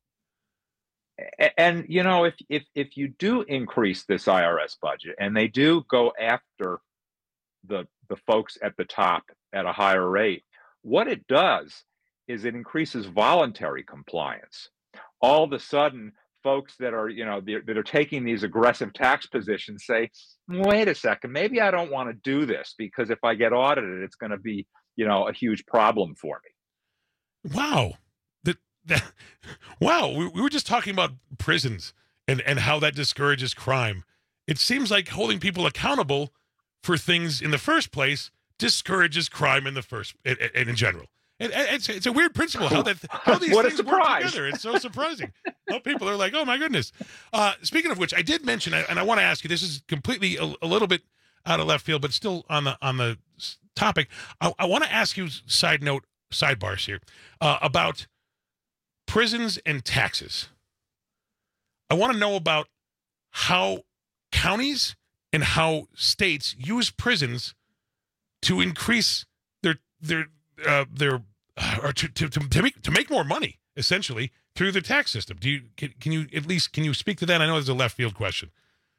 And, and you know, if, if, if you do increase this I R S budget and they do go after the, the folks at the top at a higher rate, what it does is it increases voluntary compliance. All of a sudden, folks that are, you know, that are taking these aggressive tax positions say, wait a second, maybe I don't want to do this because if I get audited, it's going to be, you know, a huge problem for me. Wow. That, that, wow. We, we were just talking about prisons and, and how that discourages crime. It seems like holding people accountable for things in the first place discourages crime in the first, and in, in general. It, it's, it's a weird principle how that how these what things a surprise. work together. It's so surprising. How people are like, oh my goodness. Uh, speaking of which, I did mention, and I want to ask you, this is completely a, a little bit out of left field, but still on the on the topic. I, I want to ask you, side note, sidebars here uh, about prisons and taxes. I want to know about how counties and how states use prisons to increase their their uh, their uh, or to, to to make to make more money, essentially, through the tax system. Do you can, can you at least can you speak to that? I know it's a left field question.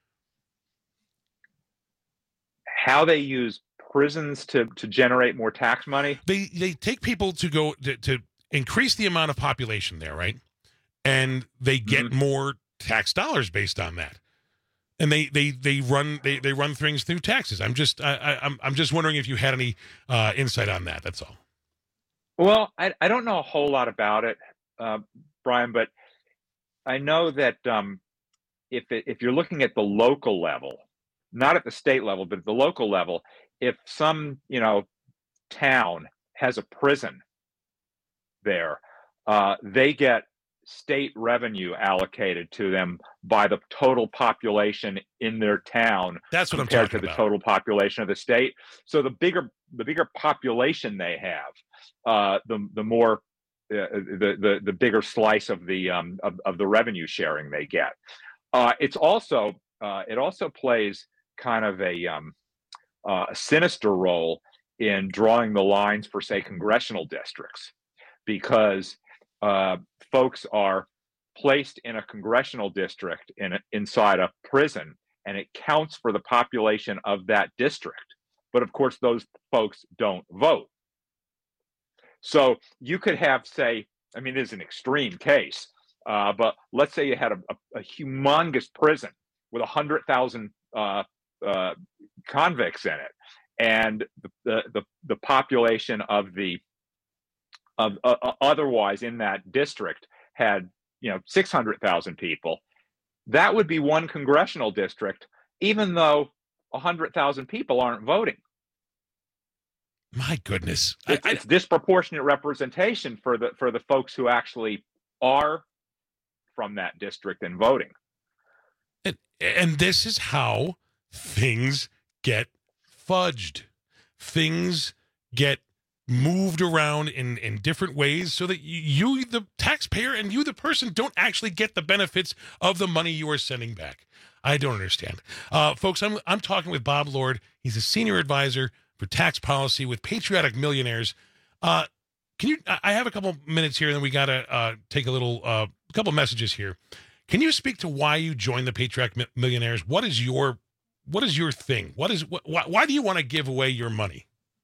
How they use prisons to to generate more tax money? They they take people to go to, to increase the amount of population there, right? And they get mm-hmm. more tax dollars based on that. And they they they run they, they run things through taxes. I'm just I, I I'm I'm just wondering if you had any uh, insight on that. That's all. Well, I I don't know a whole lot about it, uh, Brian, but I know that um, if it, if you're looking at the local level, not at the state level, but at the local level, if some you know town has a prison there, uh, they get state revenue allocated to them by the total population in their town. That's what I'm compared talking to the about. total population of the state. So the bigger the bigger population they have, uh, the the more uh, the the the bigger slice of the um, of, of the revenue sharing they get. Uh, it's also uh, it also plays kind of a um, uh, a sinister role in drawing the lines for, say, congressional districts, because uh, folks are placed in a congressional district in a, inside a prison, and it counts for the population of that district. But of course, those folks don't vote. So you could have, say, I mean, it is an extreme case, uh, but let's say you had a, a, a humongous prison with one hundred thousand uh, uh, convicts in it, and the, the, the population of the Of, uh, otherwise in that district had, you know, six hundred thousand people. That would be one congressional district, even though one hundred thousand people aren't voting. My goodness. It's, I, I, it's disproportionate representation for the for the folks who actually are from that district and voting. And, and this is how things get fudged. Things get moved around in, in different ways so that you, the taxpayer, and you, the person, don't actually get the benefits of the money you are sending back. I don't understand. Uh, folks, I'm I'm talking with Bob Lord. He's a senior advisor for tax policy with Patriotic Millionaires. Uh, can you, I have a couple minutes here, and then we got to uh, take a little, uh, a couple messages here. Can you speak to why you joined the Patriotic Millionaires? What is your, what is your thing? What is, wh- why, why do you want to give away your money?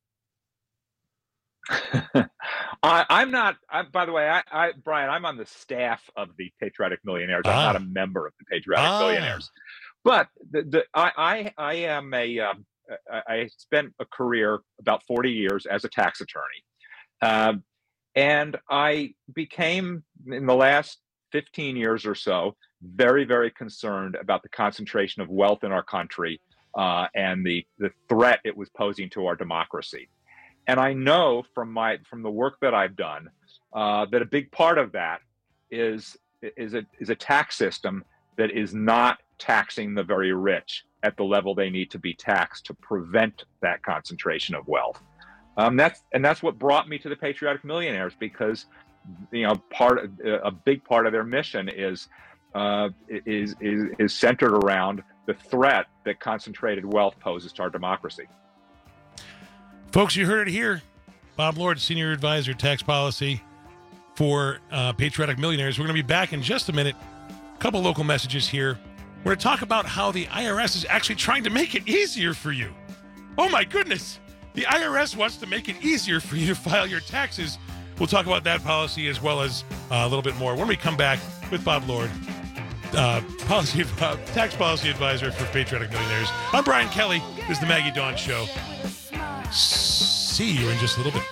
I, I'm not. I, by the way, I, I, Brian, I'm on the staff of the Patriotic Millionaires. I'm Ah. not a member of the Patriotic Ah. Millionaires, but the, the I, I, I am a. Um, I, I spent a career about forty years as a tax attorney, um, and I became in the last fifteen years or so very, very concerned about the concentration of wealth in our country uh, and the the threat it was posing to our democracy. And I know from my from the work that I've done uh, that a big part of that is is a is a tax system that is not taxing the very rich at the level they need to be taxed to prevent that concentration of wealth. Um, that's and that's what brought me to the Patriotic Millionaires, because you know part of, a big part of their mission is uh, is is is centered around the threat that concentrated wealth poses to our democracy. Folks, you heard it here. Bob Lord, Senior Advisor, Tax Policy for uh, Patriotic Millionaires. We're going to be back in just a minute. A couple local messages here. We're going to talk about how the I R S is actually trying to make it easier for you. Oh, my goodness. The I R S wants to make it easier for you to file your taxes. We'll talk about that policy as well as uh, a little bit more when we come back with Bob Lord, uh, policy uh, tax policy advisor for Patriotic Millionaires. I'm Brian Kelly. This is the Maggie Dawn Show. See you in just a little bit.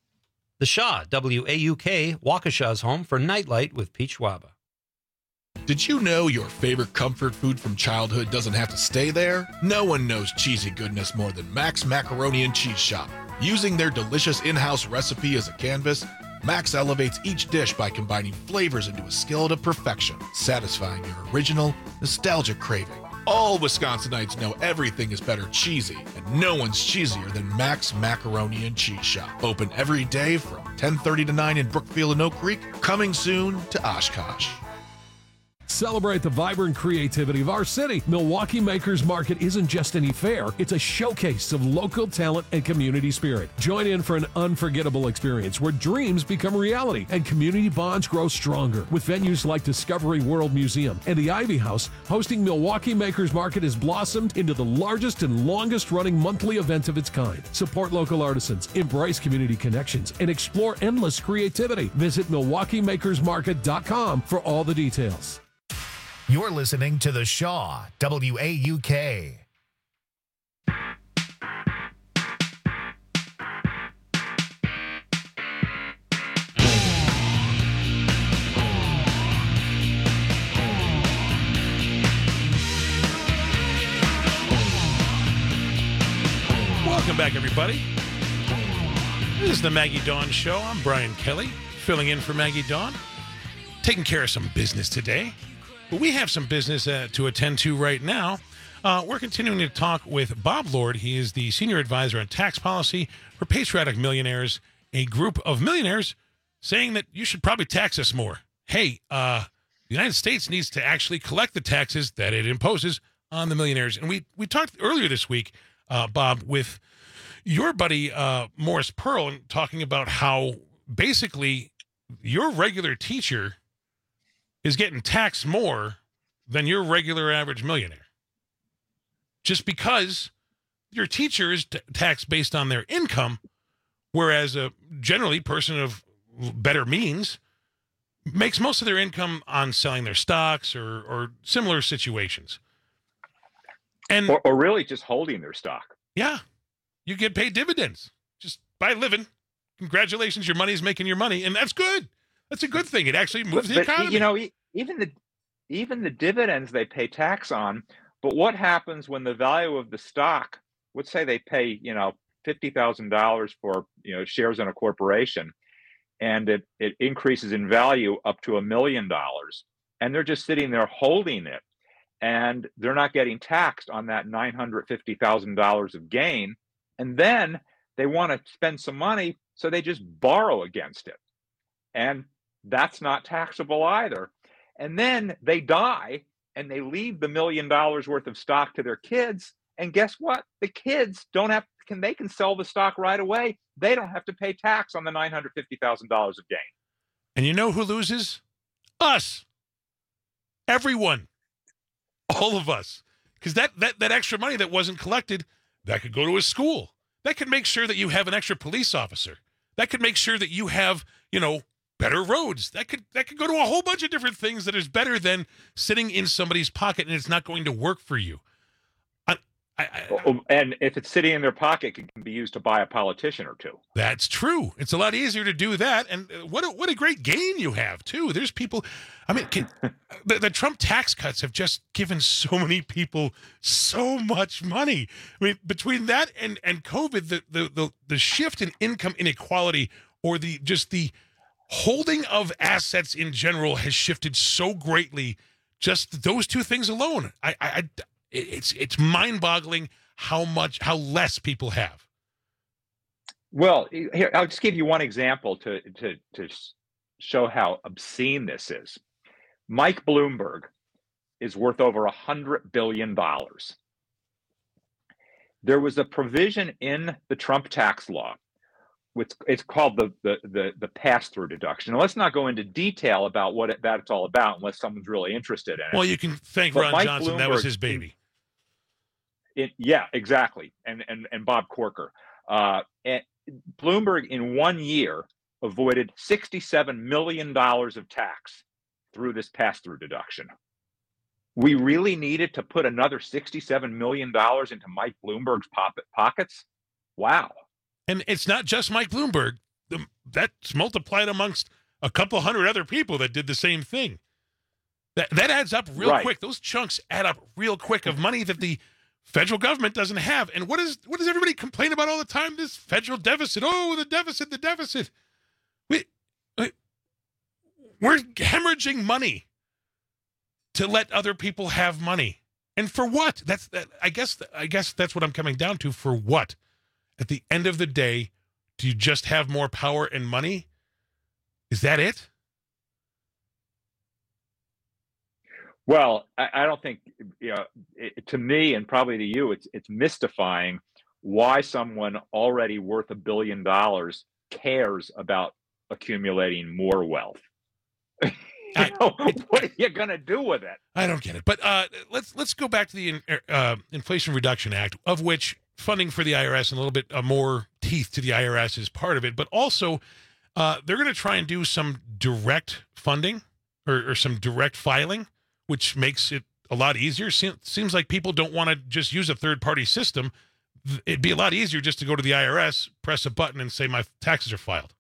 The Shaw, W A U K, Waukesha's home for Nightlight with Pete Schwaba. Did you know your favorite comfort food from childhood doesn't have to stay there? No one knows cheesy goodness more than Max Macaroni and Cheese Shop. Using their delicious in-house recipe as a canvas, Max elevates each dish by combining flavors into a skillet of perfection, satisfying your original, nostalgic craving. All Wisconsinites know everything is better cheesy, and no one's cheesier than Max Macaroni and Cheese Shop. Open every day from ten thirty to nine in Brookfield and Oak Creek, coming soon to Oshkosh. Celebrate the vibrant creativity of our city. Milwaukee Makers Market isn't just any fair, it's a showcase of local talent and community spirit. Join in for an unforgettable experience where dreams become reality and community bonds grow stronger. With venues like Discovery World Museum and the Ivy House, hosting Milwaukee Makers Market has blossomed into the largest and longest running monthly event of its kind. Support local artisans, embrace community connections, and explore endless creativity. Visit Milwaukee Makers Market dot com for all the details. You're listening to The Shaw, W A U K. Welcome back, everybody. This is the Maggie Dawn Show. I'm Brian Kelly, filling in for Maggie Dawn, taking care of some business today. But we have some business uh, to attend to right now. Uh, we're continuing to talk with Bob Lord. He is the Senior Advisor on Tax Policy for Patriotic Millionaires, a group of millionaires saying that you should probably tax us more. Hey, uh, the United States needs to actually collect the taxes that it imposes on the millionaires. And we, we talked earlier this week, uh, Bob, with your buddy uh, Morris Pearl, and talking about how basically your regular teacher is getting taxed more than your regular average millionaire. Just because your teacher is t- taxed based on their income, whereas a generally person of better means makes most of their income on selling their stocks or, or similar situations. And or, or really just holding their stock. Yeah. You get paid dividends just by living. Congratulations, your money's making your money, and that's good. That's a good thing. It actually moves but, the economy. But, you know, even the even the dividends they pay tax on. But what happens when the value of the stock? Let's say they pay, you know, fifty thousand dollars for, you know, shares in a corporation, and it it increases in value up to a million dollars, and they're just sitting there holding it, and they're not getting taxed on that nine hundred fifty thousand dollars of gain, and then they want to spend some money, so they just borrow against it, and that's not taxable either. And then they die and they leave the million dollars worth of stock to their kids. And guess what? The kids don't have, can they can sell the stock right away. They don't have to pay tax on the nine hundred fifty thousand dollars of gain. And you know who loses? Us. Everyone. All of us. Because that, that, that extra money that wasn't collected, that could go to a school. That could make sure that you have an extra police officer. That could make sure that you have, you know, better roads. That could that could go to a whole bunch of different things that is better than sitting in somebody's pocket and it's not going to work for you. I, I, I, and if it's sitting in their pocket, it can be used to buy a politician or two. That's true. It's a lot easier to do that. And what a, what a great gain you have, too. There's people, I mean, can, the, the Trump tax cuts have just given so many people so much money. I mean, between that and, and COVID, the, the, the, the shift in income inequality, or the just the holding of assets in general, has shifted so greatly. Just those two things alone, I, I, I it's it's mind-boggling how much how less people have. Well, here I'll just give you one example to to to show how obscene this is. Mike Bloomberg is worth over a hundred billion dollars. There was a provision in the Trump tax law. It's, it's called the the the, the pass-through deduction. Now, let's not go into detail about what it, that's all about, unless someone's really interested in it. Well, you can thank but Ron Mike Johnson. Bloomberg, that was his baby. It, yeah, exactly. And and and Bob Corker. Uh, and Bloomberg in one year avoided sixty-seven million dollars of tax through this pass-through deduction. We really needed to put another sixty-seven million dollars into Mike Bloomberg's pockets? Wow. And it's not just Mike Bloomberg. That's multiplied amongst a couple hundred other people that did the same thing. That, that adds up real Right. quick. Those chunks add up real quick of money that the federal government doesn't have. And what is what does everybody complain about all the time? This federal deficit. Oh, the deficit, the deficit. We, we, we're hemorrhaging money to let other people have money. And for what? That's that, I guess I guess that's what I'm coming down to. For what? At the end of the day, do you just have more power and money? Is that it? Well, I, I don't think, you know, it, to me and probably to you, it's it's mystifying why someone already worth a billion dollars cares about accumulating more wealth. you I, know, what are you going to do with it? I don't get it. But uh, let's let's go back to the uh, Inflation Reduction Act, of which funding for the I R S and a little bit uh, more teeth to the I R S is part of it. But also, uh, they're going to try and do some direct funding or, or some direct filing, which makes it a lot easier. Seems like people don't want to just use a third-party system. It'd be a lot easier just to go to the I R S, press a button, and say my taxes are filed.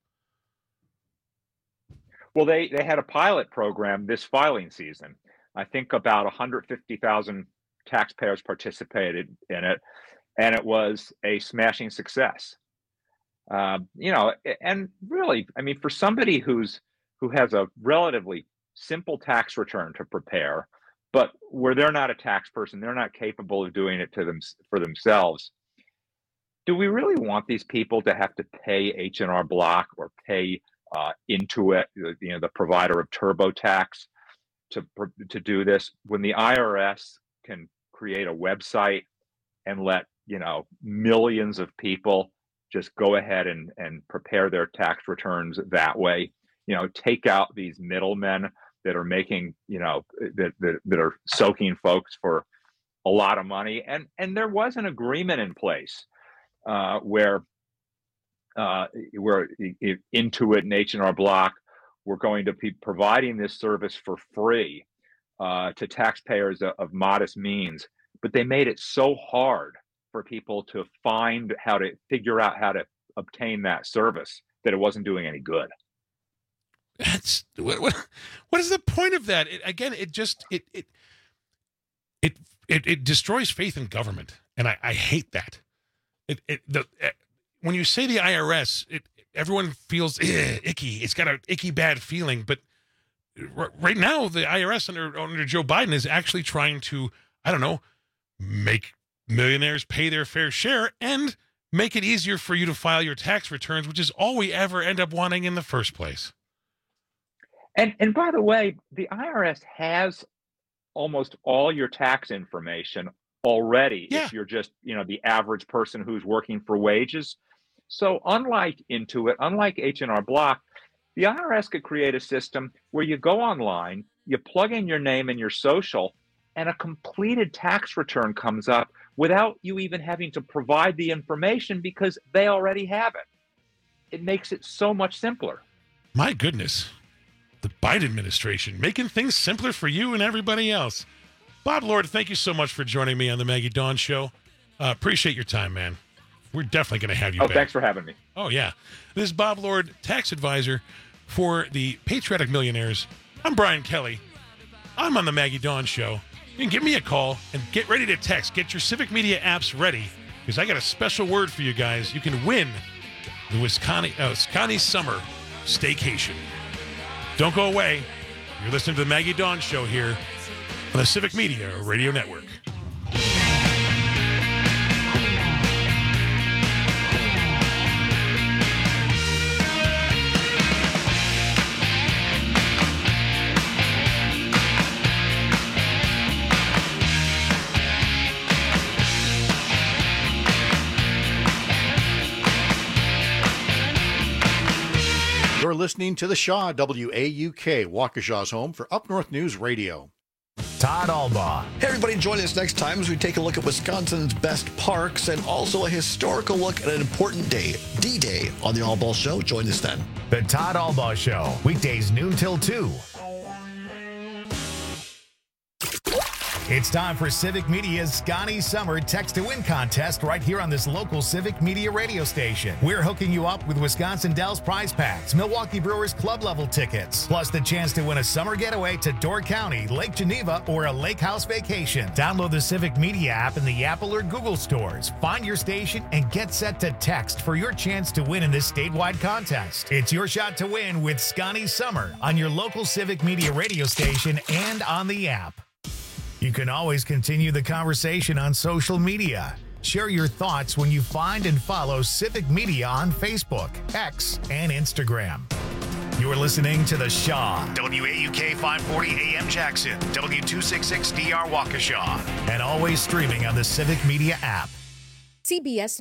Well, they, they had a pilot program this filing season. I think about one hundred fifty thousand taxpayers participated in it, and it was a smashing success. Uh, you know, and really, I mean, for somebody who's who has a relatively simple tax return to prepare, but where they're not a tax person, they're not capable of doing it to them for themselves. Do we really want these people to have to pay H and R Block or pay uh, Intuit, you know, the provider of TurboTax, to to do this when the I R S can create a website and let, you know, millions of people just go ahead and and prepare their tax returns that way? You know, take out these middlemen that are making, you know, that, that that are soaking folks for a lot of money. And and there was an agreement in place uh, where uh, where Intuit and H and R Block were going to be providing this service for free uh, to taxpayers of, of modest means, but they made it so hard for people to find how to figure out how to obtain that service that it wasn't doing any good. That's what, what, what is the point of that? It, again, it just it it it it, it destroys faith in government, and I, I hate that. It it the uh, when you say the I R S, it everyone feels icky. It's got an icky bad feeling, but r- right now the I R S under under Joe Biden is actually trying to, I don't know, make millionaires pay their fair share and make it easier for you to file your tax returns, which is all we ever end up wanting in the first place. And and by the way, the I R S has almost all your tax information already yeah. if you're just, you know, the average person who's working for wages. So unlike Intuit, unlike H and R Block, the I R S could create a system where you go online, you plug in your name and your social, and a completed tax return comes up without you even having to provide the information because they already have it. It makes it so much simpler. My goodness. The Biden administration making things simpler for you and everybody else. Bob Lord, thank you so much for joining me on the Maggie Dawn Show. Uh, appreciate your time, man. We're definitely going to have you oh, back. Thanks for having me. Oh, yeah. This is Bob Lord, tax advisor for the Patriotic Millionaires. I'm Brian Kelly. I'm on the Maggie Dawn Show. You can give me a call and get ready to text. Get your Civic Media apps ready because I got a special word for you guys. You can win the Wisconsin, uh, Wisconsin Summer Staycation. Don't go away. You're listening to the Maggie Dawn Show here on the Civic Media Radio Network. You're listening to The Shaw, W A U K, Waukesha's home for Up North News Radio. Todd Albaugh. Hey, everybody, join us next time as we take a look at Wisconsin's best parks and also a historical look at an important day, D-Day, on the Albaugh Show. Join us then. The Todd Albaugh Show, weekdays noon till two. It's time for Civic Media's Scotty Summer Text to Win contest right here on this local Civic Media radio station. We're hooking you up with Wisconsin Dells prize packs, Milwaukee Brewers club level tickets, plus the chance to win a summer getaway to Door County, Lake Geneva, or a lake house vacation. Download the Civic Media app in the Apple or Google stores. Find your station and get set to text for your chance to win in this statewide contest. It's your shot to win with Scotty Summer on your local Civic Media radio station and on the app. You can always continue the conversation on social media. Share your thoughts when you find and follow Civic Media on Facebook, X, and Instagram. You're listening to The Shaw, W A U K five forty A M Jackson, W two sixty-six D R Waukesha, and always streaming on the Civic Media app. C B S